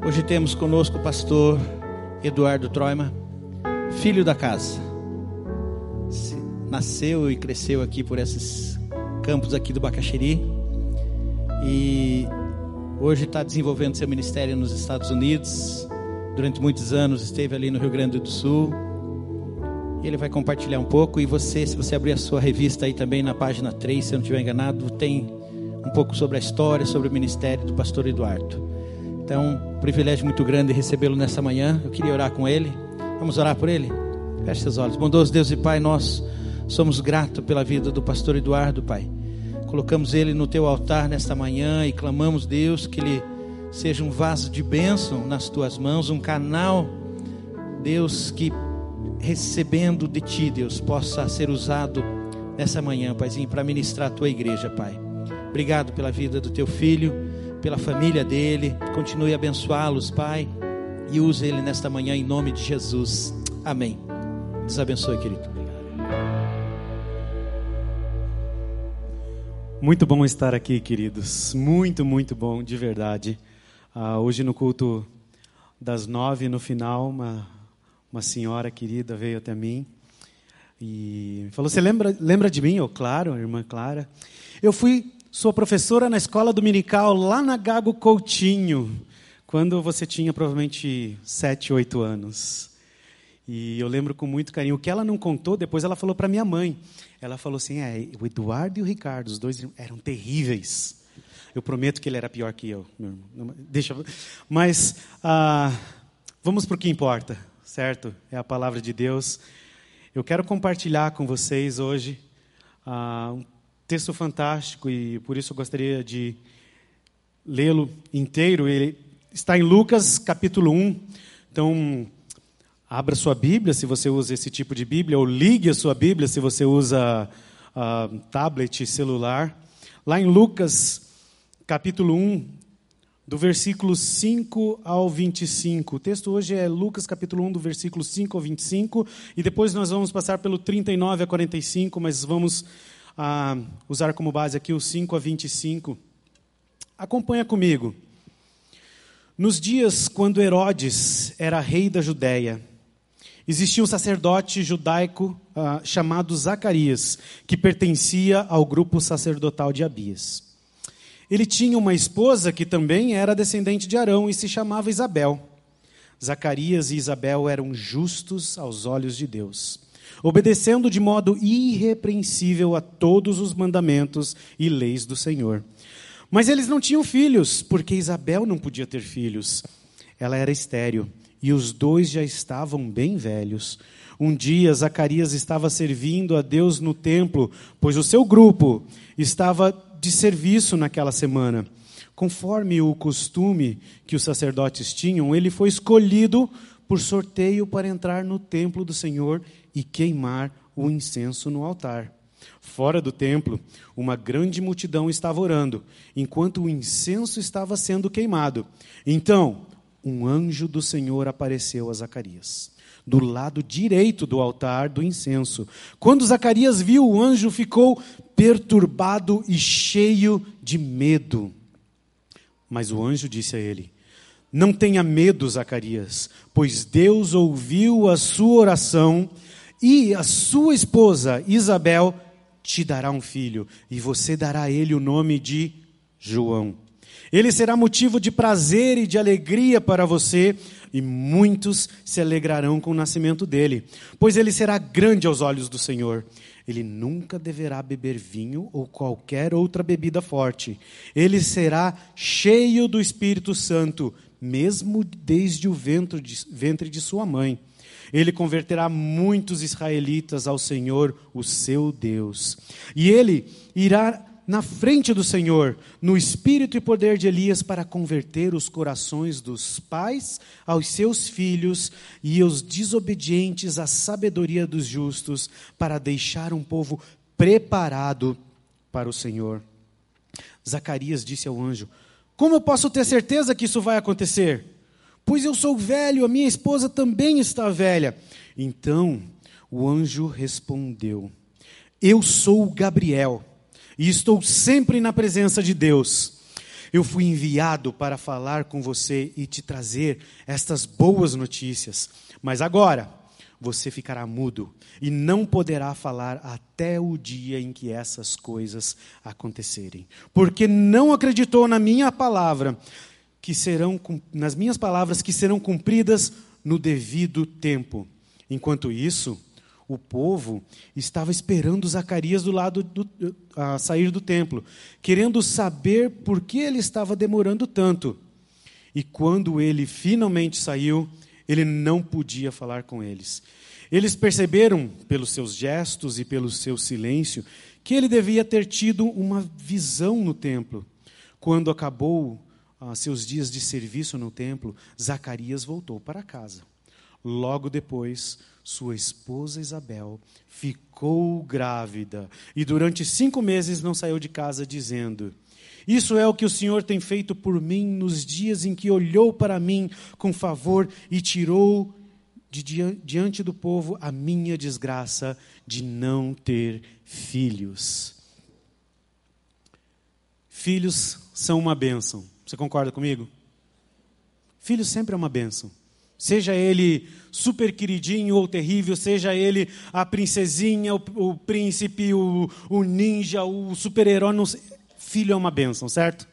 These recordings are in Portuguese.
Hoje temos conosco o pastor Eduardo Troima, filho da casa. Nasceu e cresceu aqui por esses campos aqui do Bacaxiri. E hoje está desenvolvendo seu ministério nos Estados Unidos. Durante muitos anos esteve ali no Rio Grande do Sul. Ele vai compartilhar um pouco. E você, se você abrir a sua revista aí também na página 3, se eu não estiver enganado, tem um pouco sobre a história, sobre o ministério do pastor Eduardo. Então, um privilégio muito grande recebê-lo nessa manhã. Eu queria orar com ele. Vamos orar por ele? Feche seus olhos. Bondoso Deus e Pai, nós somos gratos pela vida do pastor Eduardo, Pai. Colocamos ele no teu altar nesta manhã e clamamos, Deus, que ele seja um vaso de bênção nas tuas mãos, um canal, Deus, que recebendo de ti, Deus, possa ser usado nessa manhã, Paizinho, para ministrar a tua igreja, Pai. Obrigado pela vida do teu filho, pela família dele. Continue a abençoá-los, Pai, e use ele nesta manhã em nome de Jesus. Amém. Deus abençoe, querido. Muito bom estar aqui, queridos. Muito, muito bom, de verdade. Hoje no culto das 9, no final, uma senhora querida veio até mim e falou: você lembra de mim? Eu, claro, irmã Clara. Eu fui sua professora na escola dominical lá na Gago Coutinho, quando você tinha provavelmente 7, 8 anos. E eu lembro com muito carinho. O que ela não contou, depois ela falou para minha mãe. Ela falou assim: o Eduardo e o Ricardo, os dois eram terríveis. Eu prometo que ele era pior que eu, meu irmão. Mas vamos para o que importa, certo? É a palavra de Deus. Eu quero compartilhar com vocês hoje um texto fantástico, e por isso eu gostaria de lê-lo inteiro. Ele está em Lucas, capítulo 1. Então, abra sua Bíblia, se você usa esse tipo de Bíblia, ou ligue a sua Bíblia, se você usa tablet, celular. Lá em Lucas, capítulo 1, do versículo 5 ao 25. O texto hoje é Lucas, capítulo 1, do versículo 5 ao 25. E depois nós vamos passar pelo 39 a 45, mas vamos usar como base aqui o 5 a 25. Acompanha comigo. Nos dias quando Herodes era rei da Judéia, existia um sacerdote judaico chamado Zacarias, que pertencia ao grupo sacerdotal de Abias. Ele tinha uma esposa que também era descendente de Arão e se chamava Isabel. Zacarias e Isabel eram justos aos olhos de Deus, obedecendo de modo irrepreensível a todos os mandamentos e leis do Senhor. Mas eles não tinham filhos, porque Isabel não podia ter filhos. Ela era estéril, e os dois já estavam bem velhos. Um dia, Zacarias estava servindo a Deus no templo, pois o seu grupo estava de serviço naquela semana. Conforme o costume que os sacerdotes tinham, ele foi escolhido por sorteio para entrar no templo do Senhor e queimar o incenso no altar. Fora do templo, uma grande multidão estava orando, enquanto o incenso estava sendo queimado. Então, um anjo do Senhor apareceu a Zacarias, do lado direito do altar do incenso. Quando Zacarias viu o anjo, ficou perturbado e cheio de medo. Mas o anjo disse a ele: não tenha medo, Zacarias, pois Deus ouviu a sua oração e a sua esposa, Isabel, te dará um filho, e você dará a ele o nome de João. Ele será motivo de prazer e de alegria para você, e muitos se alegrarão com o nascimento dele, pois ele será grande aos olhos do Senhor. Ele nunca deverá beber vinho ou qualquer outra bebida forte. Ele será cheio do Espírito Santo, mesmo desde o ventre de sua mãe. Ele converterá muitos israelitas ao Senhor, o seu Deus. E ele irá na frente do Senhor, no espírito e poder de Elias, para converter os corações dos pais aos seus filhos e os desobedientes à sabedoria dos justos, para deixar um povo preparado para o Senhor. Zacarias disse ao anjo: como eu posso ter certeza que isso vai acontecer? Pois eu sou velho, a minha esposa também está velha. Então o anjo respondeu: eu sou Gabriel, e estou sempre na presença de Deus. Eu fui enviado para falar com você e te trazer estas boas notícias. Mas agora você ficará mudo e não poderá falar até o dia em que essas coisas acontecerem. Porque não acreditou na minha palavra, nas minhas palavras que serão cumpridas no devido tempo. Enquanto isso, o povo estava esperando Zacarias a sair do templo, querendo saber por que ele estava demorando tanto. E quando ele finalmente saiu, ele não podia falar com eles. Eles perceberam, pelos seus gestos e pelo seu silêncio, que ele devia ter tido uma visão no templo. Quando acabou seus dias de serviço no templo, Zacarias voltou para casa. Logo depois, sua esposa Isabel ficou grávida e durante 5 meses não saiu de casa dizendo: isso é o que o Senhor tem feito por mim nos dias em que olhou para mim com favor e tirou diante do povo a minha desgraça de não ter filhos. Filhos são uma bênção. Você concorda comigo? Filho sempre é uma bênção. Seja ele super queridinho ou terrível, seja ele a princesinha, o príncipe, o ninja, o super-herói, não sei. Filho é uma bênção, certo?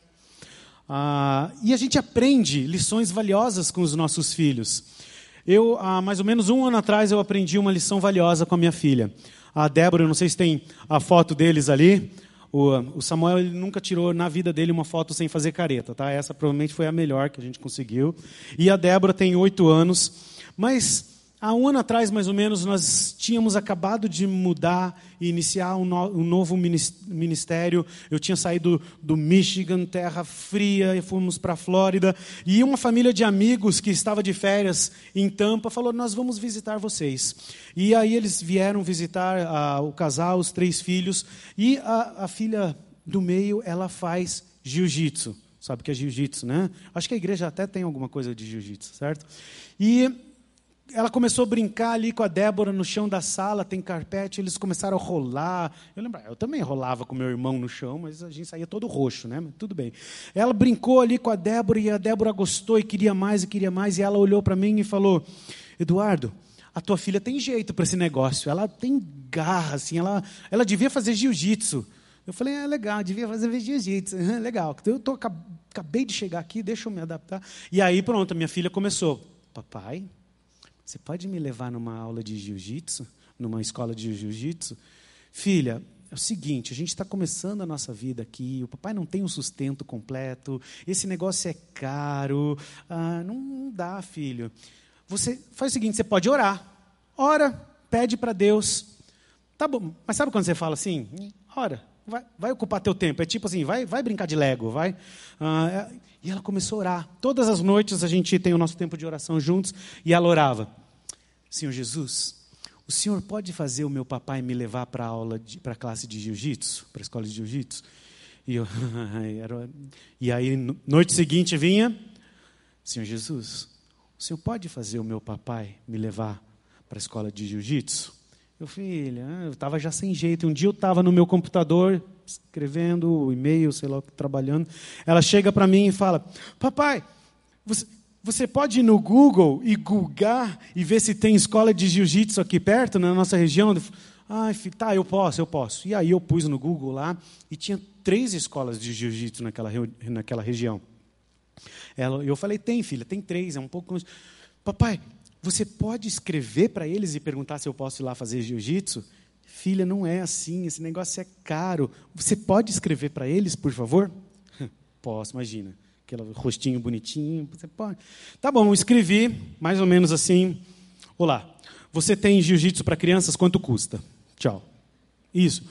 E a gente aprende lições valiosas com os nossos filhos. Há mais ou menos 1 ano atrás, eu aprendi uma lição valiosa com a minha filha. A Débora, eu não sei se tem a foto deles ali. O Samuel, ele nunca tirou na vida dele uma foto sem fazer careta, tá? Essa provavelmente foi a melhor que a gente conseguiu. E a Débora tem 8 anos. Mas há 1 ano atrás, mais ou menos, nós tínhamos acabado de mudar e iniciar um novo ministério. Eu tinha saído do Michigan, terra fria, e fomos para a Flórida. E uma família de amigos que estava de férias em Tampa falou: nós vamos visitar vocês. E aí eles vieram visitar o casal, os 3 filhos. E a filha do meio, ela faz jiu-jitsu. Sabe o que é jiu-jitsu, né? Acho que a igreja até tem alguma coisa de jiu-jitsu, certo? E ela começou a brincar ali com a Débora no chão da sala, tem carpete, eles começaram a rolar. Eu lembro, eu também rolava com meu irmão no chão, mas a gente saía todo roxo, né? Mas tudo bem. Ela brincou ali com a Débora e a Débora gostou e queria mais, e ela olhou para mim e falou: Eduardo, a tua filha tem jeito para esse negócio, ela tem garra, assim, ela devia fazer jiu-jitsu. Eu falei: legal, devia fazer jiu-jitsu, legal. Acabei de chegar aqui, deixa eu me adaptar. E aí pronto, a minha filha começou: papai, você pode me levar numa aula de jiu-jitsu? Numa escola de jiu-jitsu? Filha, é o seguinte, a gente está começando a nossa vida aqui, o papai não tem um sustento completo, esse negócio é caro, não dá, filho. Você faz o seguinte, você pode orar. Ora, pede para Deus. Tá bom, mas sabe quando você fala assim? Ora, vai ocupar teu tempo. É tipo assim, vai brincar de Lego, vai. E ela começou a orar. Todas as noites a gente tem o nosso tempo de oração juntos, e ela orava: Senhor Jesus, o Senhor pode fazer o meu papai me levar para a classe de jiu-jitsu, para a escola de jiu-jitsu? E aí, noite seguinte vinha: Senhor Jesus, o Senhor pode fazer o meu papai me levar para a escola de jiu-jitsu? Filha, eu estava já sem jeito. Um dia eu estava no meu computador, escrevendo o e-mail, sei lá, trabalhando. Ela chega para mim e fala: papai, você pode ir no Google e googar e ver se tem escola de jiu-jitsu aqui perto, na nossa região? Tá, eu posso. E aí eu pus no Google lá, e tinha 3 escolas de jiu-jitsu naquela região. Eu falei: tem, filha, tem 3, é um pouco... Papai, você pode escrever para eles e perguntar se eu posso ir lá fazer jiu-jitsu? Filha, não é assim, esse negócio é caro. Você pode escrever para eles, por favor? Posso, imagina. Aquele rostinho bonitinho, você pode. Tá bom, escrevi, mais ou menos assim: olá, você tem jiu-jitsu para crianças, quanto custa? Tchau. Isso.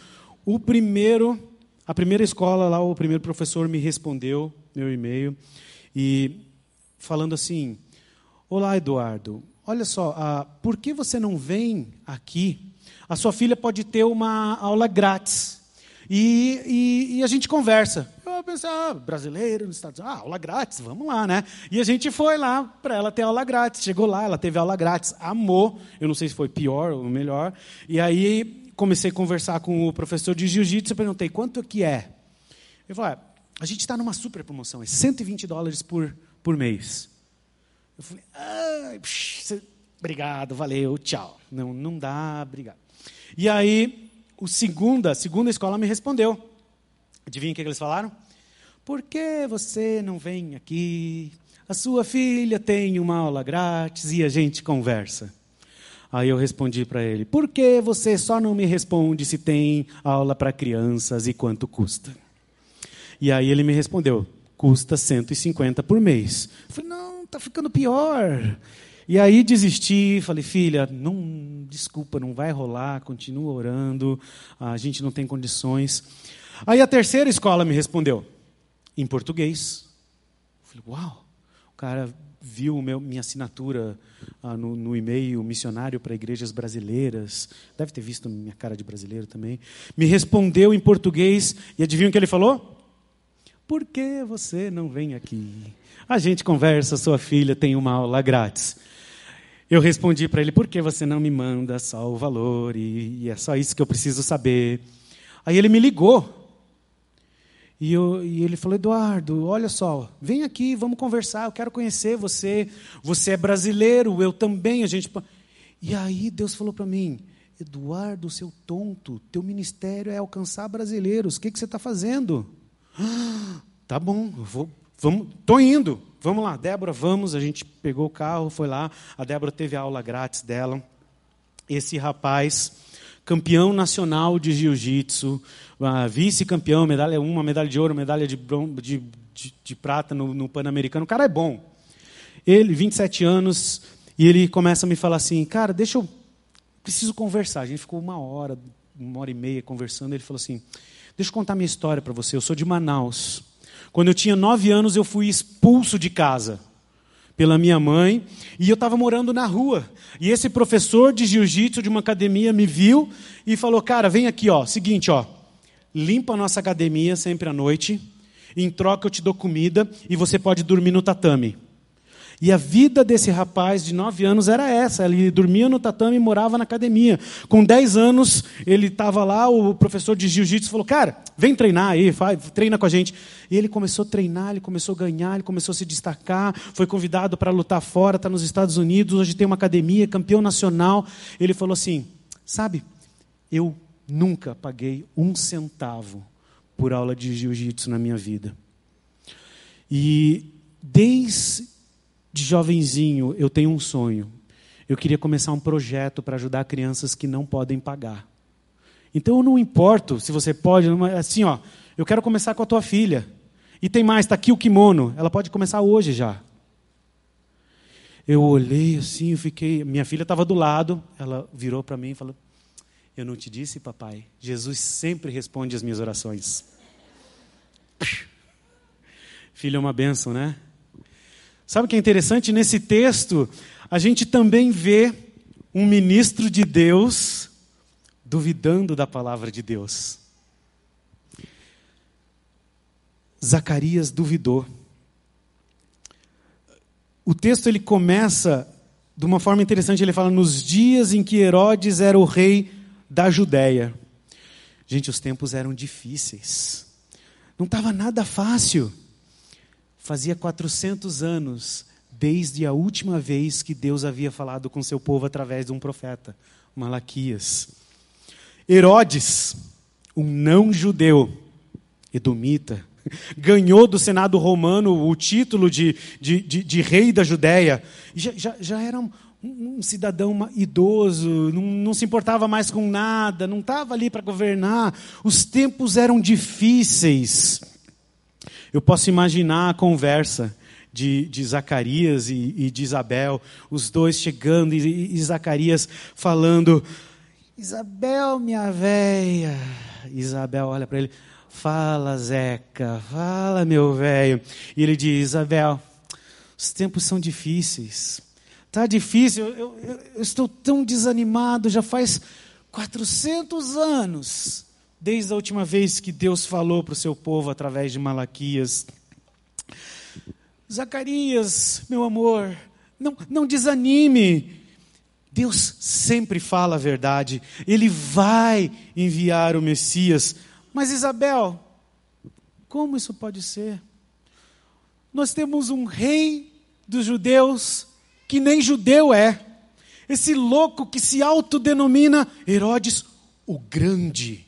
A primeira escola lá, o primeiro professor me respondeu meu e-mail, e falando assim: olá, Eduardo, olha só, por que você não vem aqui? A sua filha pode ter uma aula grátis. E a gente conversa. Eu pensei: brasileiro nos Estados Unidos, aula grátis, vamos lá, né? E a gente foi lá para ela ter aula grátis. Chegou lá, ela teve aula grátis, amou. Eu não sei se foi pior ou melhor. E aí comecei a conversar com o professor de jiu-jitsu e perguntei: quanto que é? Ele falou: a gente está numa super promoção, é $120 por mês. Eu falei, obrigado, valeu, tchau. Não dá, obrigado. E aí, a segunda escola me respondeu. Adivinha o que eles falaram? Por que você não vem aqui? A sua filha tem uma aula grátis e a gente conversa. Aí eu respondi para ele, por que você só não me responde se tem aula para crianças e quanto custa? E aí ele me respondeu, custa $150 por mês. Eu falei, não, está ficando pior. E aí desisti, falei, filha, desculpa, não vai rolar, continua orando, a gente não tem condições. Aí a terceira escola me respondeu, em português. Eu falei, uau, o cara viu minha assinatura no e-mail missionário para igrejas brasileiras, deve ter visto minha cara de brasileiro também, me respondeu em português, e adivinha o que ele falou? Por que você não vem aqui? A gente conversa, sua filha tem uma aula grátis. Eu respondi para ele, por que você não me manda só o valor, e é só isso que eu preciso saber. Aí ele me ligou, e ele falou, Eduardo, olha só, vem aqui, vamos conversar, eu quero conhecer você, você é brasileiro, eu também, a gente... E aí Deus falou para mim, Eduardo, seu tonto, teu ministério é alcançar brasileiros, o que você está fazendo? Tá bom, estou indo, vamos lá, Débora, vamos, a gente pegou o carro, foi lá, a Débora teve a aula grátis dela, esse rapaz... campeão nacional de jiu-jitsu, vice-campeão, medalha de ouro, medalha de prata no Pan-Americano. O cara é bom. Ele, 27 anos, e ele começa a me falar assim, cara, preciso conversar. A gente ficou uma hora e meia conversando, ele falou assim, deixa eu contar minha história para você, eu sou de Manaus. Quando eu tinha 9 anos, eu fui expulso de casa pela minha mãe, e eu estava morando na rua. E esse professor de jiu-jitsu de uma academia me viu e falou, cara, vem aqui, seguinte, limpa a nossa academia sempre à noite, em troca eu te dou comida e você pode dormir no tatame. E a vida desse rapaz de 9 anos era essa, ele dormia no tatame e morava na academia. Com 10 anos, ele estava lá, o professor de jiu-jitsu falou, cara, vem treinar aí, treina com a gente. E ele começou a treinar, ele começou a ganhar, ele começou a se destacar, foi convidado para lutar fora, está nos Estados Unidos, hoje tem uma academia, campeão nacional. Ele falou assim, sabe, eu nunca paguei um centavo por aula de jiu-jitsu na minha vida. E desde jovenzinho, eu tenho um sonho. Eu queria começar um projeto para ajudar crianças que não podem pagar. Então, eu não importo se você pode, assim, eu quero começar com a tua filha. E tem mais, está aqui o kimono. Ela pode começar hoje já. Eu olhei assim, minha filha estava do lado, ela virou para mim e falou, eu não te disse, papai, Jesus sempre responde as minhas orações. Filho é uma bênção, né? Sabe o que é interessante? Nesse texto, a gente também vê um ministro de Deus duvidando da palavra de Deus. Zacarias duvidou. O texto ele começa de uma forma interessante, ele fala, nos dias em que Herodes era o rei da Judéia. Gente, os tempos eram difíceis. Não estava nada fácil. Fazia 400 anos, desde a última vez que Deus havia falado com seu povo através de um profeta, Malaquias. Herodes, um não-judeu, edomita, ganhou do Senado romano o título de rei da Judéia. Já era um cidadão idoso, não se importava mais com nada, não estava ali para governar. Os tempos eram difíceis. Eu posso imaginar a conversa de Zacarias e de Isabel, os dois chegando e Zacarias falando, Isabel, minha véia. Isabel olha para ele, fala, Zeca, fala, meu velho. E ele diz, Isabel, os tempos são difíceis. Está difícil, eu estou tão desanimado, já faz 400 anos, desde a última vez que Deus falou para o seu povo através de Malaquias. Zacarias, meu amor, não desanime. Deus sempre fala a verdade. Ele vai enviar o Messias. Mas Isabel, Como isso pode ser? Nós temos um rei dos judeus que nem judeu é. Esse louco que se autodenomina Herodes o Grande.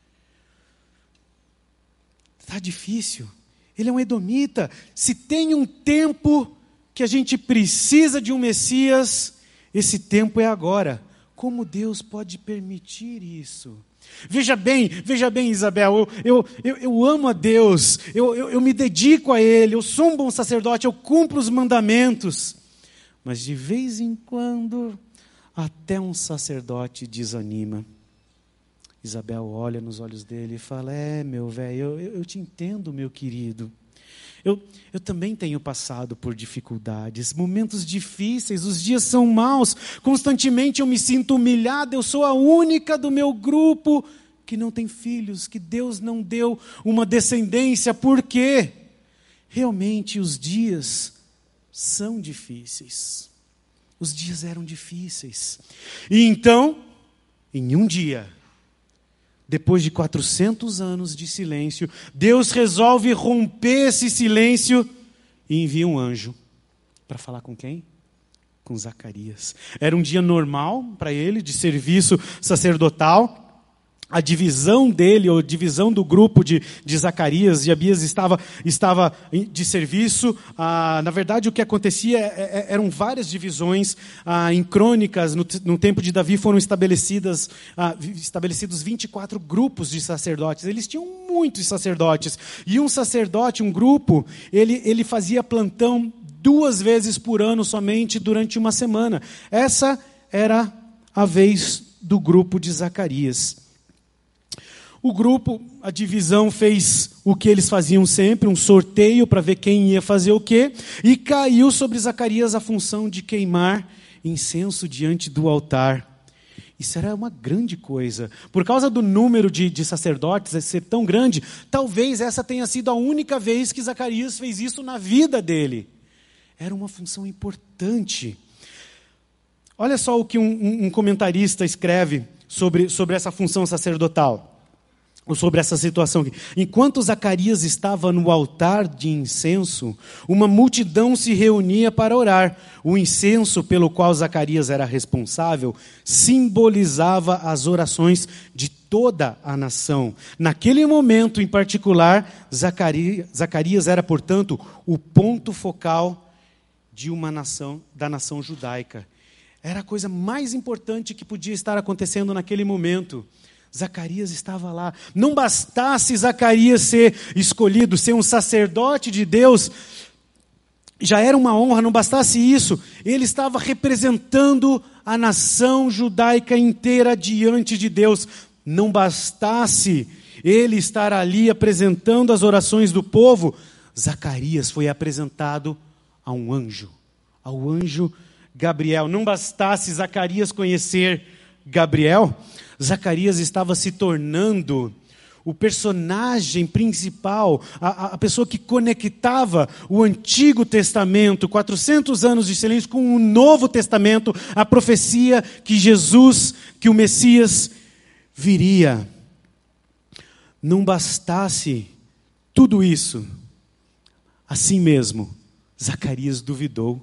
Está difícil. Ele é um edomita. Se tem um tempo que a gente precisa de um Messias, esse tempo é agora. Como Deus pode permitir isso? Veja bem, Isabel, eu amo a Deus, eu me dedico a Ele, eu sou um bom sacerdote, eu cumpro os mandamentos. Mas de vez em quando, até um sacerdote desanima. Isabel olha nos olhos dele e fala, meu velho, eu te entendo, meu querido. Eu também tenho passado por dificuldades, momentos difíceis, os dias são maus, constantemente eu me sinto humilhada, eu sou a única do meu grupo que não tem filhos, que Deus não deu uma descendência, por quê? Realmente os dias são difíceis, os dias eram difíceis. E então, em um dia, depois de 400 anos de silêncio, Deus resolve romper esse silêncio e envia um anjo. Para falar com quem? Com Zacarias. Era um dia normal para ele, de serviço sacerdotal. A divisão dele, ou divisão do grupo de Zacarias e Abias estava de serviço. Na verdade, o que acontecia eram várias divisões. Em Crônicas, no tempo de Davi, foram estabelecidos 24 grupos de sacerdotes. Eles tinham muitos sacerdotes. E um sacerdote, um grupo, ele fazia plantão 2 vezes por ano somente durante uma semana. Essa era a vez do grupo de Zacarias. O grupo, a divisão fez o que eles faziam sempre, um sorteio para ver quem ia fazer o quê, e caiu sobre Zacarias a função de queimar incenso diante do altar. Isso era uma grande coisa. Por causa do número de sacerdotes ser tão grande, talvez essa tenha sido a única vez que Zacarias fez isso na vida dele. Era uma função importante. Olha só o que um comentarista escreve sobre essa função sacerdotal. Sobre essa situação aqui. Enquanto Zacarias estava no altar de incenso, uma multidão se reunia para orar. O incenso pelo qual Zacarias era responsável simbolizava as orações de toda a nação. Naquele momento em particular, Zacarias era, portanto, o ponto focal de uma nação, da nação judaica. Era a coisa mais importante que podia estar acontecendo naquele momento. Zacarias estava lá. Não bastasse Zacarias ser escolhido, ser um sacerdote de Deus, já era uma honra, não bastasse isso, ele estava representando a nação judaica inteira diante de Deus. Não bastasse ele estar ali apresentando as orações do povo, Zacarias foi apresentado a um anjo, ao anjo Gabriel. Não bastasse Zacarias conhecer Gabriel, Zacarias estava se tornando o personagem principal, a pessoa que conectava o Antigo Testamento, 400 anos de silêncio, com o Novo Testamento, a profecia que Jesus, que o Messias viria. Não bastasse tudo isso, assim mesmo, Zacarias duvidou.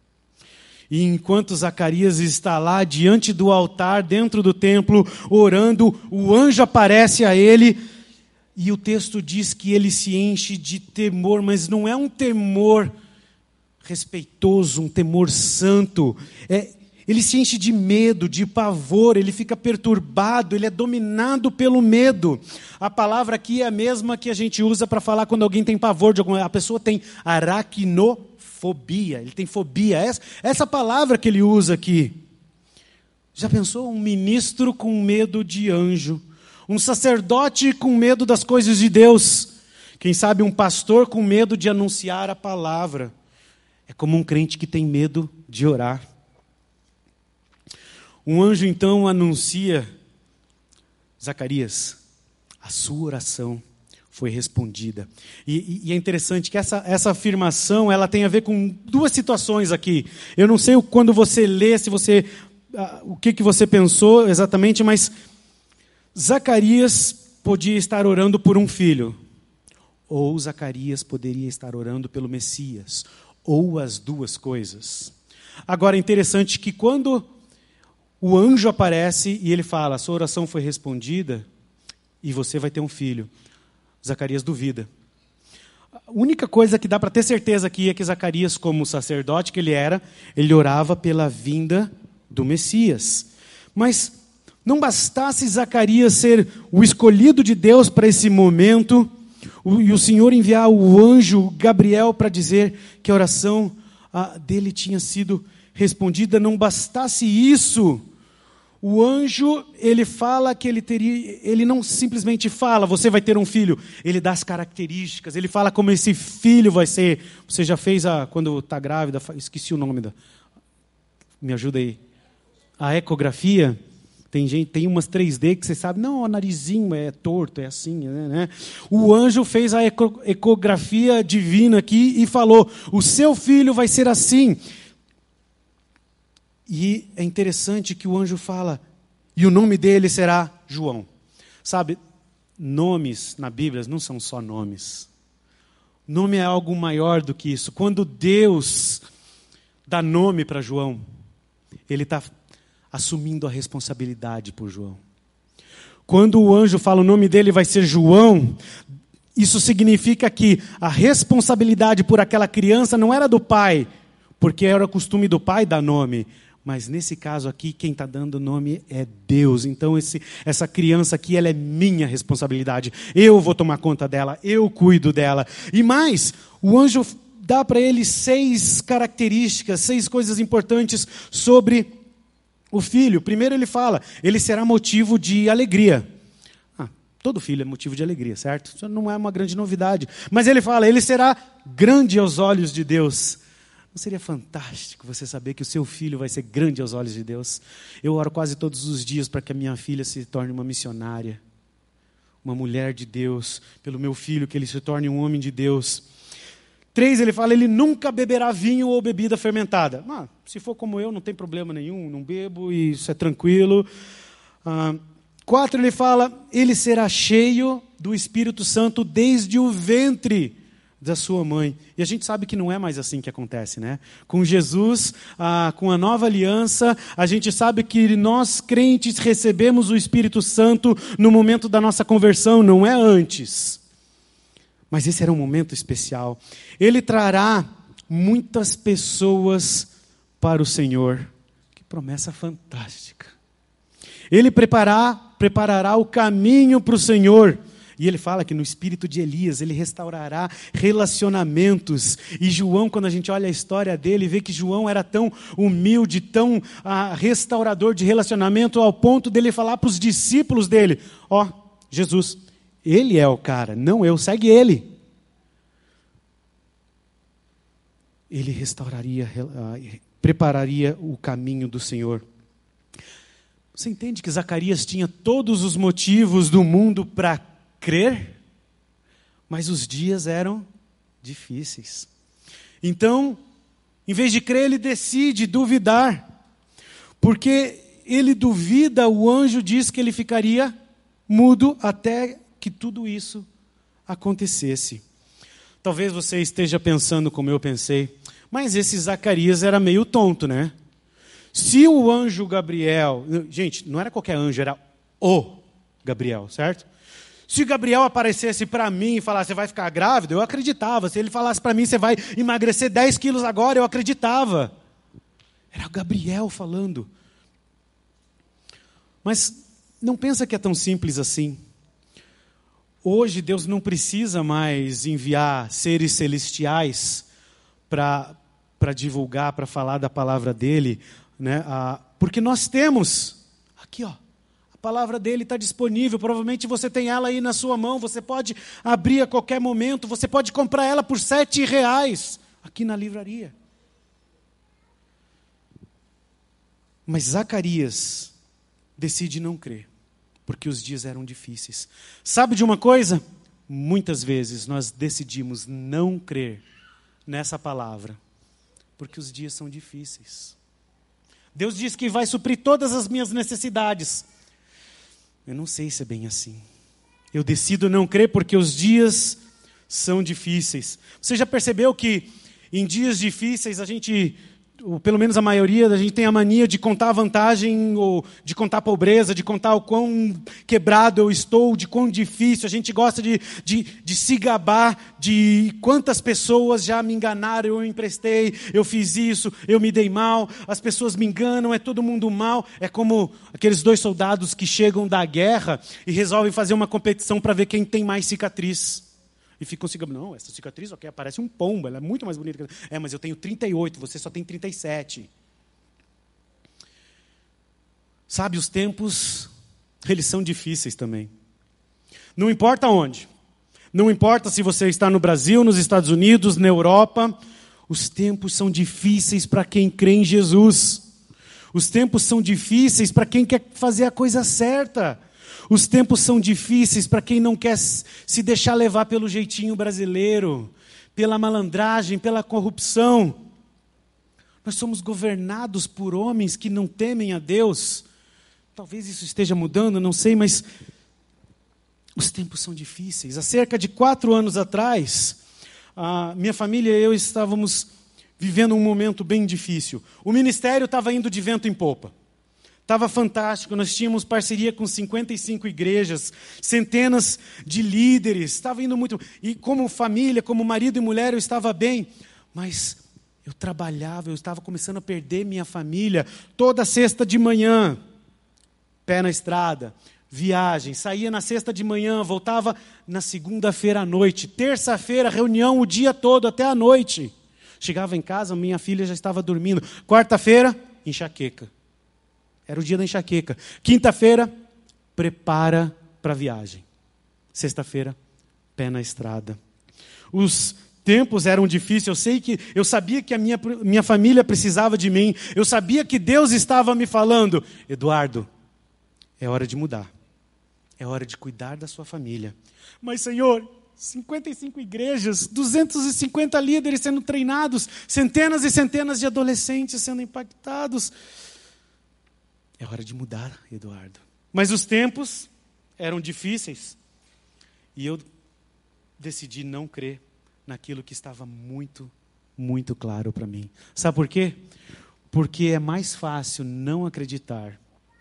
E enquanto Zacarias está lá diante do altar, dentro do templo, orando, o anjo aparece a ele, e o texto diz que ele se enche de temor, mas não é um temor respeitoso, um temor santo. Ele se enche de medo, de pavor, ele fica perturbado, ele é dominado pelo medo. A palavra aqui é a mesma que a gente usa para falar quando alguém tem pavor de alguma coisa. A pessoa tem aracnofobia, ele tem fobia. Essa palavra que ele usa aqui. Já pensou? Um ministro com medo de anjo. Um sacerdote com medo das coisas de Deus. Quem sabe um pastor com medo de anunciar a palavra. É como um crente que tem medo de orar. Um anjo então anuncia, Zacarias, a sua oração foi respondida. E é interessante que essa afirmação ela tem a ver com 2 situações aqui. Eu não sei quando você lê, o que você pensou exatamente, mas Zacarias podia estar orando por um filho, ou Zacarias poderia estar orando pelo Messias, ou as duas coisas. Agora é interessante que quando o anjo aparece e ele fala, sua oração foi respondida e você vai ter um filho, Zacarias duvida. A única coisa que dá para ter certeza aqui é que Zacarias, como sacerdote que ele era, ele orava pela vinda do Messias. Mas não bastasse Zacarias ser o escolhido de Deus para esse momento, e o Senhor enviar o anjo Gabriel para dizer que a oração dele tinha sido respondida, não bastasse isso, o anjo, ele fala que ele não simplesmente fala, você vai ter um filho, ele dá as características, ele fala como esse filho vai ser. Você já fez, quando está grávida, esqueci o nome me ajuda aí, a ecografia. Tem umas 3D que você sabe, não, o narizinho é torto, é assim, né? O anjo fez a ecografia divina aqui e falou, o seu filho vai ser assim. E é interessante que o anjo fala, e o nome dele será João. Sabe, nomes na Bíblia não são só nomes. Nome é algo maior do que isso. Quando Deus dá nome para João, ele está assumindo a responsabilidade por João. Quando o anjo fala o nome dele vai ser João, isso significa que a responsabilidade por aquela criança não era do pai, porque era o costume do pai dar nome, mas nesse caso aqui, quem está dando nome é Deus. Então essa criança aqui, ela é minha responsabilidade. Eu vou tomar conta dela, eu cuido dela. E mais, o anjo dá para ele 6 características, 6 coisas importantes sobre o filho. Primeiro ele fala, ele será motivo de alegria. Todo filho é motivo de alegria, certo? Isso não é uma grande novidade. Mas ele fala, ele será grande aos olhos de Deus. Não seria fantástico você saber que o seu filho vai ser grande aos olhos de Deus? Eu oro quase todos os dias para que a minha filha se torne uma missionária, uma mulher de Deus, pelo meu filho, que ele se torne um homem de Deus. 3, ele fala, ele nunca beberá vinho ou bebida fermentada. Se for como eu, não tem problema nenhum, não bebo e isso é tranquilo. 4, ele fala, ele será cheio do Espírito Santo desde o ventre da sua mãe. E a gente sabe que não é mais assim que acontece, né? Com Jesus, com a nova aliança, a gente sabe que nós crentes recebemos o Espírito Santo no momento da nossa conversão, não é antes. Mas esse era um momento especial. Ele trará muitas pessoas para o Senhor. Que promessa fantástica. Ele preparará o caminho para o Senhor. E ele fala que no espírito de Elias, ele restaurará relacionamentos. E João, quando a gente olha a história dele, vê que João era tão humilde, tão restaurador de relacionamento, ao ponto dele falar para os discípulos dele, Jesus, ele é o cara, não eu, segue ele. Ele prepararia o caminho do Senhor. Você entende que Zacarias tinha todos os motivos do mundo para crer, mas os dias eram difíceis. Então, em vez de crer, ele decide duvidar. Porque ele duvida, o anjo diz que ele ficaria mudo até que tudo isso acontecesse. Talvez você esteja pensando como eu pensei, mas esse Zacarias era meio tonto, né? Se o anjo Gabriel... Gente, não era qualquer anjo, era o Gabriel, certo? Se Gabriel aparecesse para mim e falasse, você vai ficar grávida, eu acreditava. Se ele falasse para mim, você vai emagrecer 10 quilos agora, eu acreditava. Era o Gabriel falando. Mas não pensa que é tão simples assim. Hoje Deus não precisa mais enviar seres celestiais para divulgar, para falar da palavra dele, né? Porque nós temos, aqui a palavra dele está disponível, provavelmente você tem ela aí na sua mão, você pode abrir a qualquer momento, você pode comprar ela por R$7 aqui na livraria. Mas Zacarias decide não crer, porque os dias eram difíceis. Sabe de uma coisa? Muitas vezes nós decidimos não crer nessa palavra, porque os dias são difíceis. Deus diz que vai suprir todas as minhas necessidades. Eu não sei se é bem assim. Eu decido não crer porque os dias são difíceis. Você já percebeu que em dias difíceis a gente, ou pelo menos a maioria da gente, tem a mania de contar a vantagem, ou de contar a pobreza, de contar o quão quebrado eu estou, de quão difícil. A gente gosta de se gabar de quantas pessoas já me enganaram, eu emprestei, eu fiz isso, eu me dei mal, as pessoas me enganam, é todo mundo mal. É como aqueles 2 soldados que chegam da guerra e resolvem fazer uma competição para ver quem tem mais cicatriz. E ficam se gabando, não, essa cicatriz aqui parece um pombo, ela é muito mais bonita. Mas eu tenho 38, você só tem 37. Sabe, os tempos, eles são difíceis também. Não importa onde. Não importa se você está no Brasil, nos Estados Unidos, na Europa. Os tempos são difíceis para quem crê em Jesus. Os tempos são difíceis para quem quer fazer a coisa certa. Os tempos são difíceis para quem não quer se deixar levar pelo jeitinho brasileiro, pela malandragem, pela corrupção. Nós somos governados por homens que não temem a Deus. Talvez isso esteja mudando, não sei, mas os tempos são difíceis. Há cerca de 4 anos atrás, a minha família e eu estávamos vivendo um momento bem difícil. O ministério estava indo de vento em popa. Estava fantástico, nós tínhamos parceria com 55 igrejas, centenas de líderes, estava indo muito. E como família, como marido e mulher, eu estava bem, mas eu trabalhava, eu estava começando a perder minha família. Toda sexta de manhã, pé na estrada, viagem, saía na sexta de manhã, voltava na segunda-feira à noite, terça-feira, reunião o dia todo, até a noite. Chegava em casa, minha filha já estava dormindo. Quarta-feira, enxaqueca. Era o dia da enxaqueca. Quinta-feira, prepara para a viagem. Sexta-feira, pé na estrada. Os tempos eram difíceis. Eu sabia que a minha família precisava de mim. Eu sabia que Deus estava me falando: Eduardo, é hora de mudar. É hora de cuidar da sua família. Mas, Senhor, 55 igrejas, 250 líderes sendo treinados, centenas e centenas de adolescentes sendo impactados. É hora de mudar, Eduardo. Mas os tempos eram difíceis. E eu decidi não crer naquilo que estava muito, muito claro para mim. Sabe por quê? Porque é mais fácil não acreditar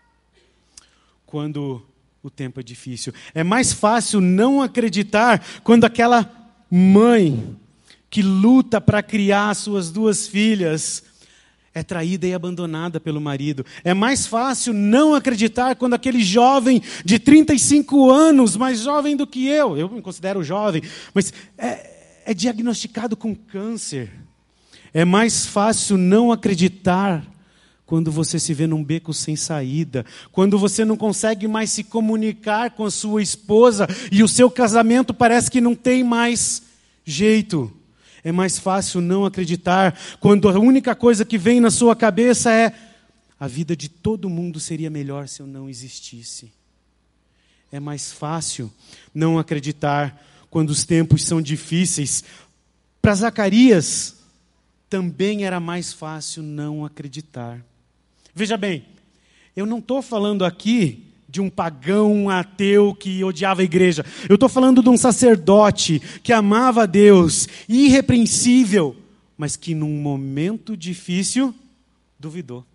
quando o tempo é difícil. É mais fácil não acreditar quando aquela mãe que luta para criar suas 2 filhas é traída e abandonada pelo marido. É mais fácil não acreditar quando aquele jovem de 35 anos, mais jovem do que eu me considero jovem, mas é diagnosticado com câncer. É mais fácil não acreditar quando você se vê num beco sem saída, quando você não consegue mais se comunicar com a sua esposa e o seu casamento parece que não tem mais jeito. É mais fácil não acreditar quando a única coisa que vem na sua cabeça é: a vida de todo mundo seria melhor se eu não existisse. É mais fácil não acreditar quando os tempos são difíceis. Para Zacarias, também era mais fácil não acreditar. Veja bem, eu não estou falando aqui de um pagão, um ateu que odiava a igreja. Eu estou falando de um sacerdote que amava a Deus, irrepreensível, mas que num momento difícil, duvidou.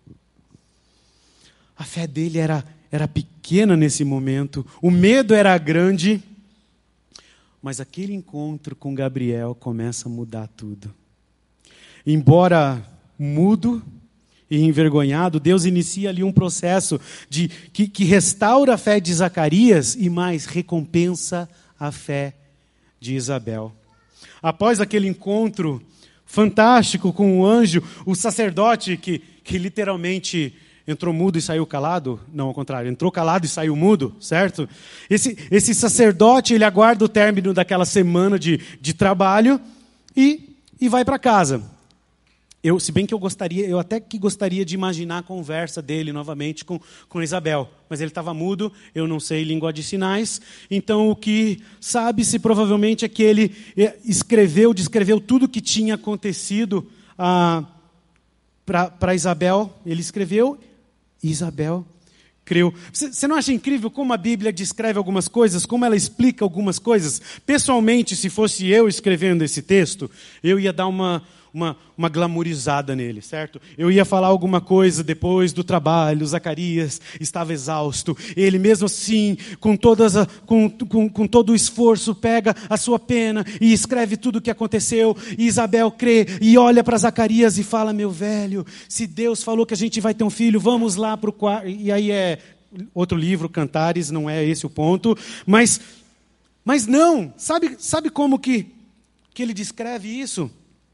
A fé dele era pequena nesse momento, o medo era grande, mas aquele encontro com Gabriel começa a mudar tudo. Embora mudo e envergonhado, Deus inicia ali um processo que restaura a fé de Zacarias e mais, recompensa a fé de Isabel. Após aquele encontro fantástico com o anjo, o sacerdote que literalmente entrou mudo e saiu calado, não, ao contrário, entrou calado e saiu mudo, certo? Esse sacerdote, ele aguarda o término daquela semana de trabalho e vai para casa. Se bem que eu até que gostaria de imaginar a conversa dele novamente com Isabel, mas ele estava mudo, eu não sei língua de sinais, então o que sabe-se provavelmente é que ele descreveu tudo o que tinha acontecido para Isabel. Ele escreveu, e Isabel creu. Você não acha incrível como a Bíblia descreve algumas coisas, como ela explica algumas coisas? Pessoalmente, se fosse eu escrevendo esse texto, eu ia dar uma glamourizada nele, certo? Eu ia falar alguma coisa depois do trabalho, Zacarias estava exausto, ele mesmo assim, com todo o esforço, pega a sua pena e escreve tudo o que aconteceu, e Isabel crê, e olha para Zacarias e fala, meu velho, se Deus falou que a gente vai ter um filho, vamos lá para o quarto, e aí é outro livro, Cantares, não é esse o ponto, mas não, sabe como que ele descreve isso?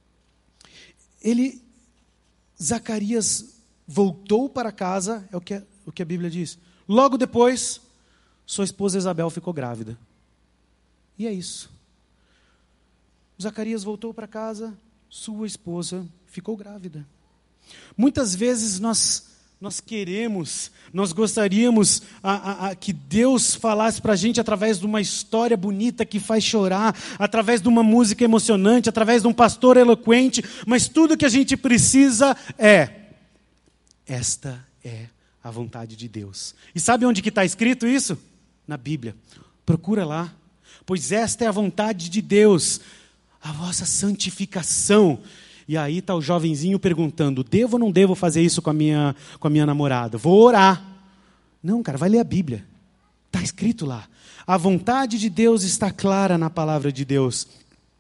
Zacarias voltou para casa, é o que a Bíblia diz. Logo depois, sua esposa Isabel ficou grávida. E é isso. Zacarias voltou para casa, sua esposa ficou grávida. Muitas vezes nós gostaríamos que Deus falasse para a gente através de uma história bonita que faz chorar, através de uma música emocionante, através de um pastor eloquente, mas tudo que a gente precisa esta é a vontade de Deus. E sabe onde que está escrito isso? Na Bíblia. Procura lá. Pois esta é a vontade de Deus, a vossa santificação. E aí está o jovenzinho perguntando, devo ou não devo fazer isso com a minha namorada? Vou orar. Não, cara, vai ler a Bíblia. Está escrito lá. A vontade de Deus está clara na palavra de Deus.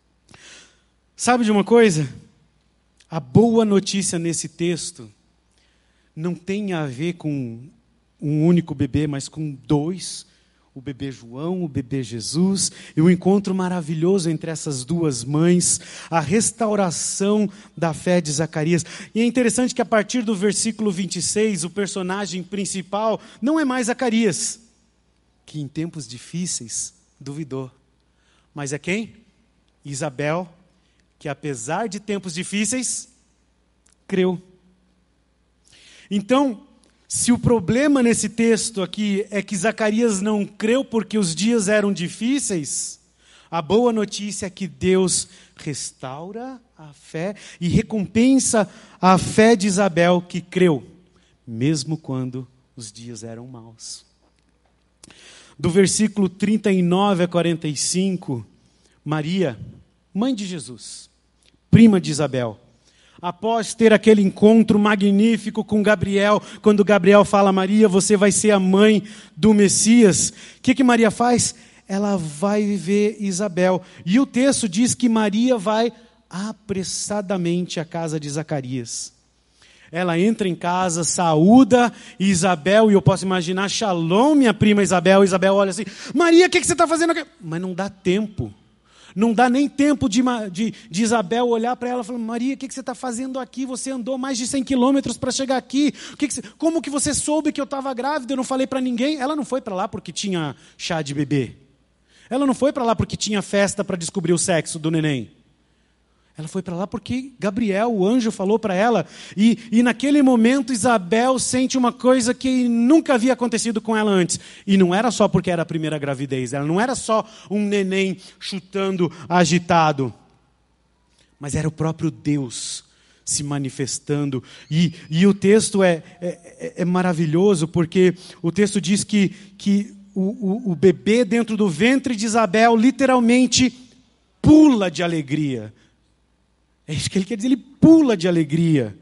Sabe de uma coisa? A boa notícia nesse texto não tem a ver com um único bebê, mas com dois. O bebê João, o bebê Jesus, e o encontro maravilhoso entre essas duas mães, a restauração da fé de Zacarias. E é interessante que a partir do versículo 26, o personagem principal não é mais Zacarias, que em tempos difíceis duvidou. Mas é quem? Isabel, que apesar de tempos difíceis, creu. Então, se o problema nesse texto aqui é que Zacarias não creu porque os dias eram difíceis, a boa notícia é que Deus restaura a fé e recompensa a fé de Isabel que creu, mesmo quando os dias eram maus. Do versículo 39 a 45, Maria, mãe de Jesus, prima de Isabel, após ter aquele encontro magnífico com Gabriel, quando Gabriel fala, Maria, você vai ser a mãe do Messias, o que Maria faz? Ela vai ver Isabel. E o texto diz que Maria vai apressadamente à casa de Zacarias. Ela entra em casa, saúda Isabel, e eu posso imaginar, Shalom, minha prima Isabel. Isabel olha assim, Maria, o que você está fazendo aqui? Mas não dá tempo. Não dá nem tempo de Isabel olhar para ela e falar, Maria, o que você está fazendo aqui? Você andou mais de 100 quilômetros para chegar aqui. Como que você soube que eu estava grávida? Eu não falei para ninguém. Ela não foi para lá porque tinha chá de bebê. Ela não foi para lá porque tinha festa para descobrir o sexo do neném. Ela foi para lá porque Gabriel, o anjo, falou para ela. E naquele momento Isabel sente uma coisa que nunca havia acontecido com ela antes. E não era só porque era a primeira gravidez. Ela não era só um neném chutando agitado. Mas era o próprio Deus se manifestando. E o texto é maravilhoso porque o texto diz que o bebê dentro do ventre de Isabel literalmente pula de alegria. É isso que ele quer dizer, ele pula de alegria.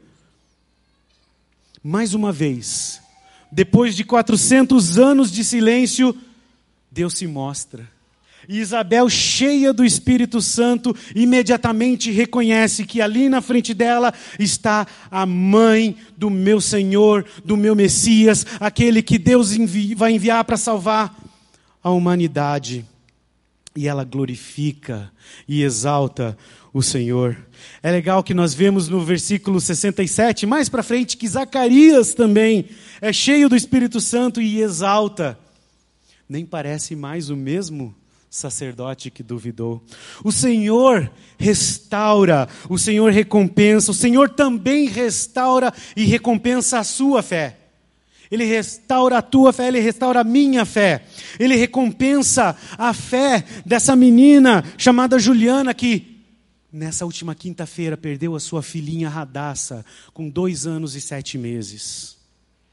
Mais uma vez, depois de 400 anos de silêncio, Deus se mostra. E Isabel, cheia do Espírito Santo, imediatamente reconhece que ali na frente dela está a mãe do meu Senhor, do meu Messias, aquele que Deus vai enviar para salvar a humanidade. E ela glorifica e exalta o Senhor. É legal que nós vemos no versículo 67, mais para frente, que Zacarias também é cheio do Espírito Santo e exalta. Nem parece mais o mesmo sacerdote que duvidou. O Senhor restaura, o Senhor recompensa, o Senhor também restaura e recompensa a sua fé. Ele restaura a tua fé, Ele restaura a minha fé. Ele recompensa a fé dessa menina chamada Juliana que, nessa última quinta-feira, perdeu a sua filhinha Radassa com 2 anos e 7 meses.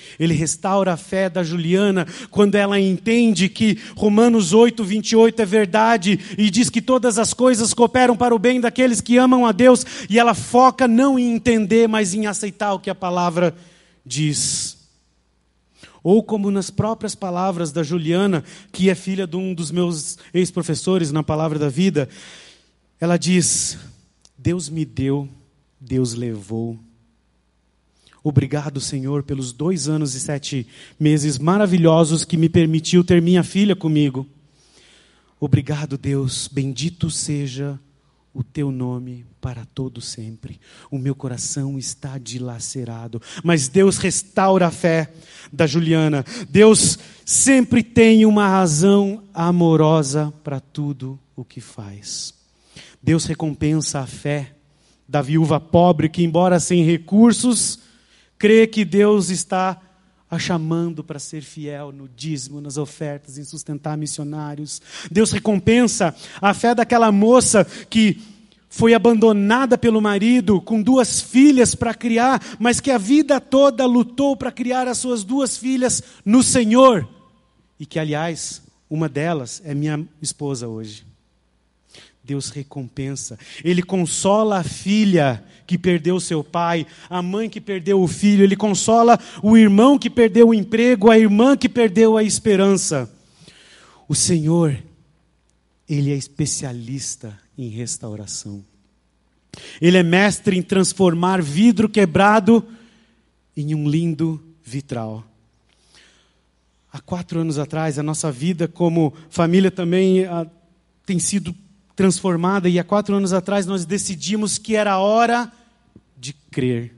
Ele restaura a fé da Juliana quando ela entende que Romanos 8:28 é verdade e diz que todas as coisas cooperam para o bem daqueles que amam a Deus, e ela foca não em entender, mas em aceitar o que a palavra diz. Ou como nas próprias palavras da Juliana, que é filha de um dos meus ex-professores na Palavra da Vida, ela diz: Deus me deu, Deus levou. Obrigado, Senhor, pelos 2 anos e 7 meses maravilhosos que me permitiu ter minha filha comigo. Obrigado, Deus, bendito seja o teu nome para todo sempre. O meu coração está dilacerado. Mas Deus restaura a fé da Juliana. Deus sempre tem uma razão amorosa para tudo o que faz. Deus recompensa a fé da viúva pobre que, embora sem recursos, crê que Deus está a chamando para ser fiel no dízimo, nas ofertas, em sustentar missionários. Deus recompensa a fé daquela moça que foi abandonada pelo marido, com 2 filhas para criar, mas que a vida toda lutou para criar as suas 2 filhas no Senhor. E que, aliás, uma delas é minha esposa hoje. Deus recompensa. Ele consola a filha que perdeu seu pai, a mãe que perdeu o filho. Ele consola o irmão que perdeu o emprego, a irmã que perdeu a esperança. O Senhor, Ele é especialista em restauração. Ele é mestre em transformar vidro quebrado em um lindo vitral. Há 4 anos atrás, a nossa vida como família também tem sido transformada, e há 4 anos atrás nós decidimos que era hora de crer.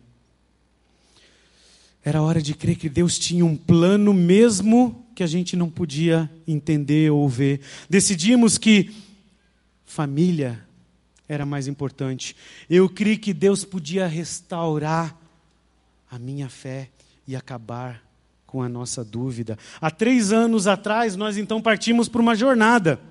Era hora de crer que Deus tinha um plano mesmo que a gente não podia entender ou ver. Decidimos que família era mais importante. Eu criei que Deus podia restaurar a minha fé e acabar com a nossa dúvida. Há 3 anos atrás nós então partimos para uma jornada.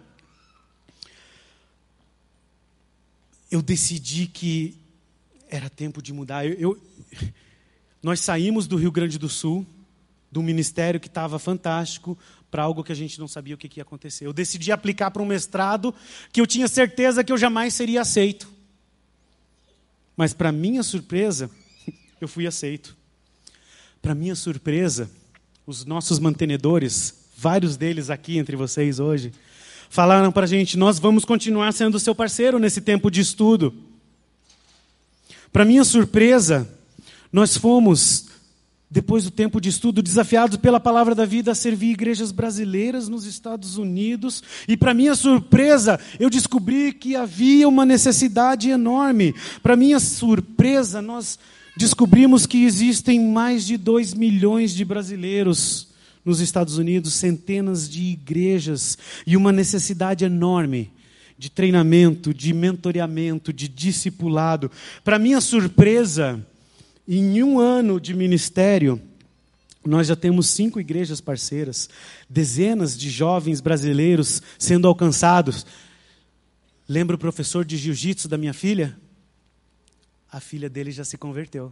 Eu decidi que era tempo de mudar. Nós saímos do Rio Grande do Sul, de um ministério que estava fantástico, para algo que a gente não sabia o que ia acontecer. Eu decidi aplicar para um mestrado que eu tinha certeza que eu jamais seria aceito. Mas, para minha surpresa, eu fui aceito. Para minha surpresa, os nossos mantenedores, vários deles aqui entre vocês hoje, falaram para a gente: nós vamos continuar sendo seu parceiro nesse tempo de estudo. Para minha surpresa, nós fomos, depois do tempo de estudo, desafiados pela Palavra da Vida a servir igrejas brasileiras nos Estados Unidos. E para minha surpresa, eu descobri que havia uma necessidade enorme. Para minha surpresa, nós descobrimos que existem mais de 2 milhões de brasileiros nos Estados Unidos, centenas de igrejas e uma necessidade enorme de treinamento, de mentoreamento, de discipulado. Para minha surpresa, em 1 ano de ministério, nós já temos 5 igrejas parceiras, dezenas de jovens brasileiros sendo alcançados. Lembra o professor de jiu-jitsu da minha filha? A filha dele já se converteu.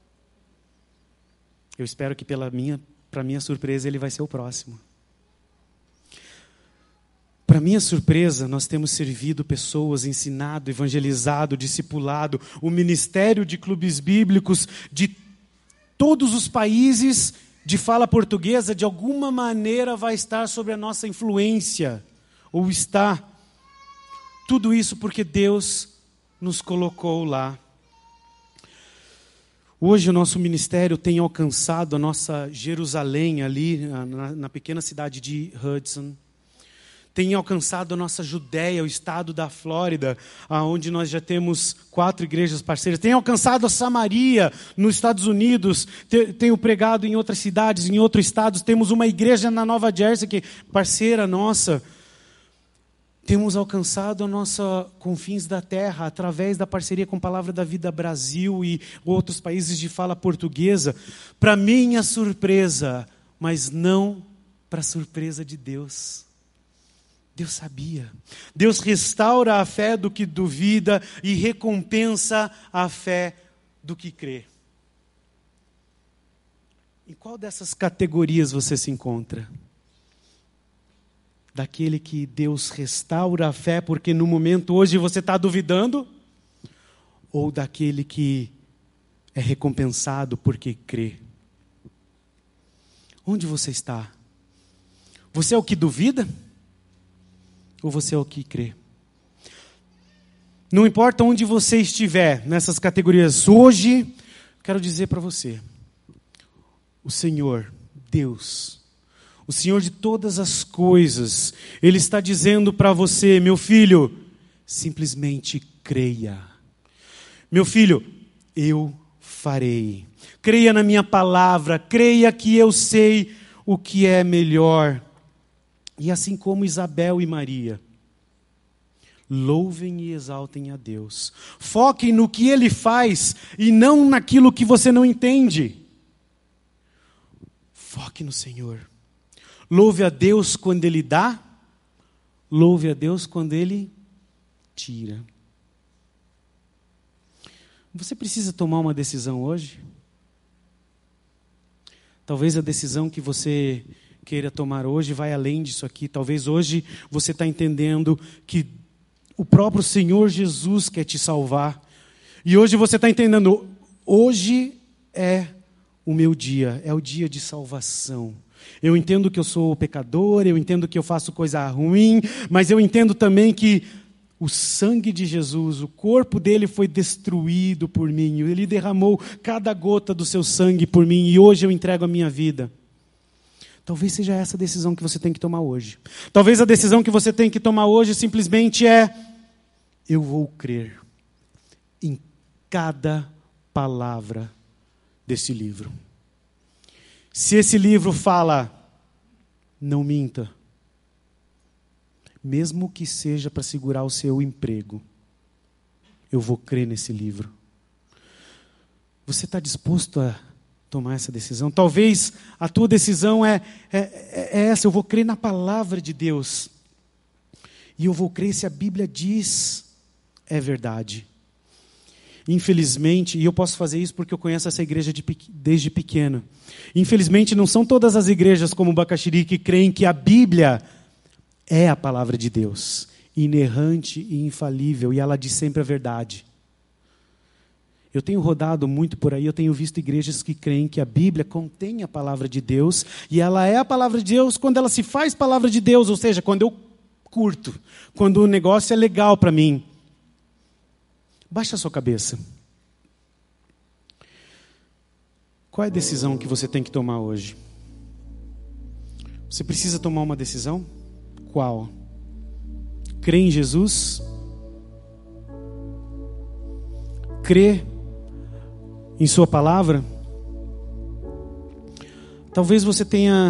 Eu espero que para minha surpresa, ele vai ser o próximo. Para minha surpresa, nós temos servido pessoas, ensinado, evangelizado, discipulado, o ministério de clubes bíblicos de todos os países de fala portuguesa, de alguma maneira vai estar sob a nossa influência, ou está. Tudo isso porque Deus nos colocou lá. Hoje o nosso ministério tem alcançado a nossa Jerusalém ali, na pequena cidade de Hudson. Tem alcançado a nossa Judéia, o estado da Flórida, onde nós já temos 4 igrejas parceiras. Tem alcançado a Samaria, nos Estados Unidos. Tenho pregado em outras cidades, em outros estados. Temos uma igreja na Nova Jersey, que é parceira nossa. Temos alcançado a nossa Confins da Terra, através da parceria com Palavra da Vida Brasil e outros países de fala portuguesa. Para minha surpresa, mas não para surpresa de Deus. Deus sabia. Deus restaura a fé do que duvida e recompensa a fé do que crê. Em qual dessas categorias você se encontra? Daquele que Deus restaura a fé porque no momento hoje você está duvidando? Ou daquele que é recompensado porque crê? Onde você está? Você é o que duvida? Ou você é o que crê? Não importa onde você estiver nessas categorias, hoje, quero dizer para você, o Senhor, Deus, o Senhor de todas as coisas, Ele está dizendo para você, meu filho, simplesmente creia. Meu filho, eu farei. Creia na minha palavra, creia que eu sei o que é melhor. E assim como Isabel e Maria, louvem e exaltem a Deus. Foquem no que Ele faz e não naquilo que você não entende. Foque no Senhor. Louve a Deus quando Ele dá. Louve a Deus quando Ele tira. Você precisa tomar uma decisão hoje? Talvez a decisão que você queira tomar hoje vai além disso aqui. Talvez hoje você está entendendo que o próprio Senhor Jesus quer te salvar. E hoje você está entendendo, hoje é o meu dia, é o dia de salvação. Eu entendo que eu sou pecador, eu entendo que eu faço coisa ruim, mas eu entendo também que o sangue de Jesus, o corpo dele foi destruído por mim. Ele derramou cada gota do seu sangue por mim e hoje eu entrego a minha vida. Talvez seja essa a decisão que você tem que tomar hoje. Talvez a decisão que você tem que tomar hoje simplesmente é: eu vou crer em cada palavra desse livro. Se esse livro fala, não minta. Mesmo que seja para segurar o seu emprego, eu vou crer nesse livro. Você está disposto a tomar essa decisão? Talvez a tua decisão é essa: eu vou crer na palavra de Deus. E eu vou crer se a Bíblia diz, é verdade. Infelizmente, e eu posso fazer isso porque eu conheço essa igreja desde pequeno. Infelizmente, não são todas as igrejas como Bacaxiri que creem que a Bíblia é a palavra de Deus, inerrante e infalível, e ela diz sempre a verdade. Eu tenho rodado muito por aí, eu tenho visto igrejas que creem que a Bíblia contém a palavra de Deus, e ela é a palavra de Deus quando ela se faz palavra de Deus, ou seja, quando eu curto, quando o negócio é legal para mim. Baixa a sua cabeça. Qual é a decisão que você tem que tomar hoje? Você precisa tomar uma decisão? Qual? Crê em Jesus? Crê em sua palavra? Talvez você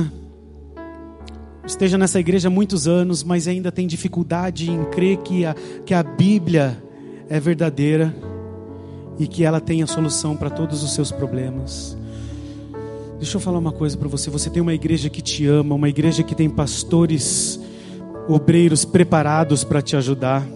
esteja nessa igreja há muitos anos, mas ainda tem dificuldade em crer que a Bíblia é verdadeira e que ela tem a solução para todos os seus problemas. Deixa eu falar uma coisa para você. Você tem uma igreja que te ama, uma igreja que tem pastores, obreiros preparados para te ajudar.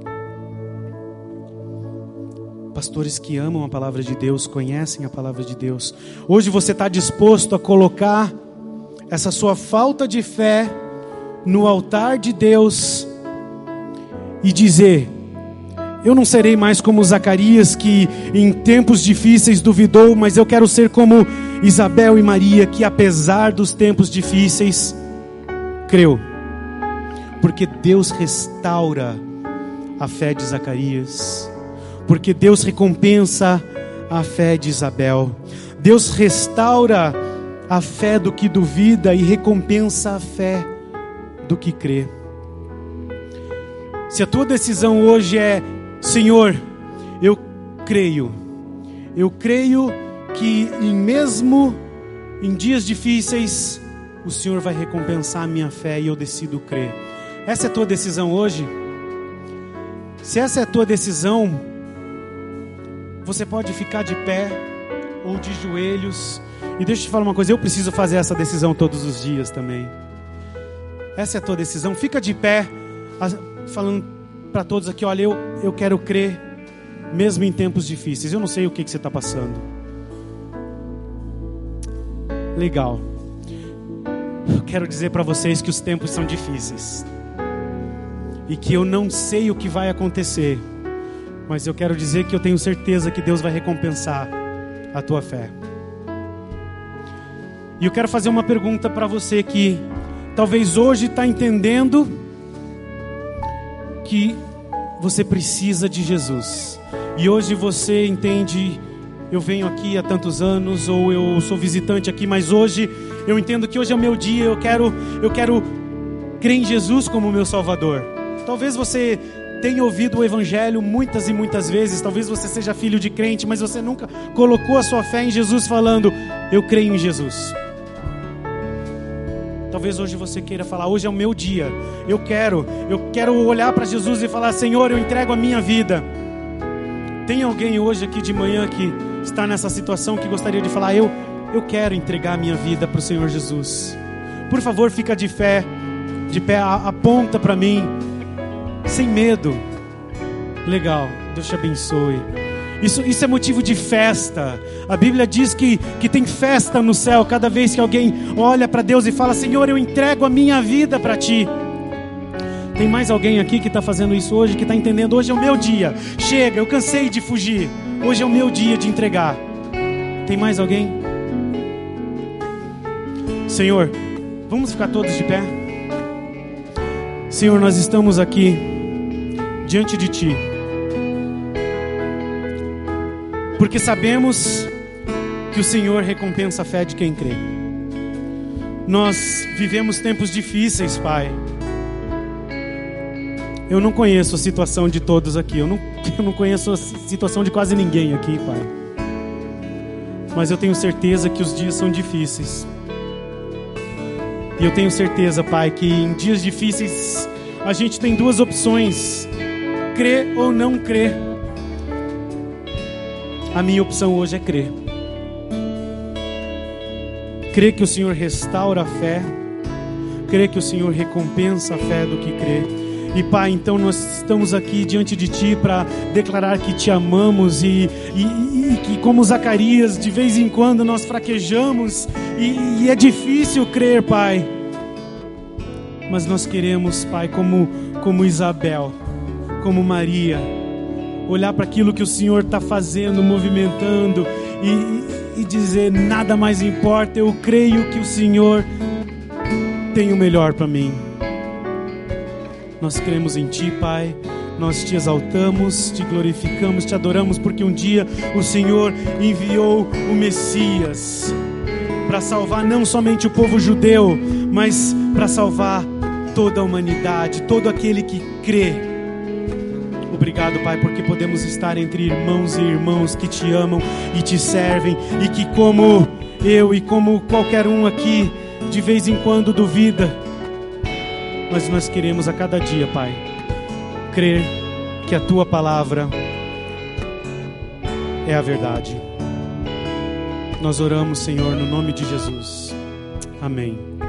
Pastores que amam a palavra de Deus, conhecem a palavra de Deus. Hoje você está disposto a colocar essa sua falta de fé no altar de Deus e dizer: eu não serei mais como Zacarias, que em tempos difíceis duvidou, mas eu quero ser como Isabel e Maria, que apesar dos tempos difíceis, creu. Porque Deus restaura a fé de Zacarias. Porque Deus recompensa a fé de Isabel. Deus restaura a fé do que duvida e recompensa a fé do que crê. Se a tua decisão hoje é: Senhor, eu creio que mesmo em dias difíceis, o Senhor vai recompensar a minha fé e eu decido crer. Essa é a tua decisão hoje? Se essa é a tua decisão, você pode ficar de pé ou de joelhos. E deixa eu te falar uma coisa, eu preciso fazer essa decisão todos os dias também. Essa é a tua decisão, fica de pé, falando para todos aqui: olha, eu quero crer, mesmo em tempos difíceis. Eu não sei o que você está passando. Legal. Eu quero dizer para vocês que os tempos são difíceis. E que eu não sei o que vai acontecer. Mas eu quero dizer que eu tenho certeza que Deus vai recompensar a tua fé. E eu quero fazer uma pergunta para você que talvez hoje está entendendo que você precisa de Jesus. E hoje você entende, eu venho aqui há tantos anos, ou eu sou visitante aqui, mas hoje eu entendo que hoje é o meu dia, eu quero crer em Jesus como meu Salvador. Talvez você tenha ouvido o Evangelho muitas e muitas vezes, talvez você seja filho de crente, mas você nunca colocou a sua fé em Jesus falando, eu creio em Jesus. Talvez hoje você queira falar, hoje é o meu dia, eu quero olhar para Jesus e falar, Senhor, eu entrego a minha vida. Tem alguém hoje aqui de manhã que está nessa situação que gostaria de falar, eu quero entregar a minha vida para o Senhor Jesus. Por favor, fica de pé, aponta para mim, sem medo. Legal, Deus te abençoe. Isso é motivo de festa. A Bíblia diz que tem festa no céu cada vez que alguém olha para Deus e fala, Senhor, eu entrego a minha vida para Ti. Tem mais alguém aqui que está fazendo isso hoje, que está entendendo, hoje é o meu dia. Chega, eu cansei de fugir. Hoje é o meu dia de entregar. Tem mais alguém? Senhor, vamos ficar todos de pé? Senhor, nós estamos aqui diante de Ti, porque sabemos que o Senhor recompensa a fé de quem crê. Nós vivemos tempos difíceis, Pai. Eu não conheço a situação de todos aqui, eu não conheço a situação de quase ninguém aqui, Pai. Mas eu tenho certeza que os dias são difíceis. E eu tenho certeza, Pai, que em dias difíceis a gente tem duas opções: crer ou não crer. A minha opção hoje é crer. Crer que o Senhor restaura a fé. Crer que o Senhor recompensa a fé do que crê. E Pai, então nós estamos aqui diante de Ti para declarar que Te amamos e que, como Zacarias, de vez em quando nós fraquejamos e é difícil crer, Pai. Mas nós queremos, Pai, como Isabel, como Maria, olhar para aquilo que o Senhor está fazendo, movimentando e dizer, nada mais importa, eu creio que o Senhor tem o melhor para mim. Nós cremos em Ti, Pai, nós Te exaltamos, Te glorificamos, Te adoramos, porque um dia o Senhor enviou o Messias para salvar não somente o povo judeu, mas para salvar toda a humanidade, todo aquele que crê. Obrigado, Pai, porque podemos estar entre irmãos e irmãos que Te amam e Te servem, e que como eu e como qualquer um aqui, de vez em quando duvida, mas nós queremos a cada dia, Pai, crer que a Tua palavra é a verdade. Nós oramos, Senhor, no nome de Jesus. Amém.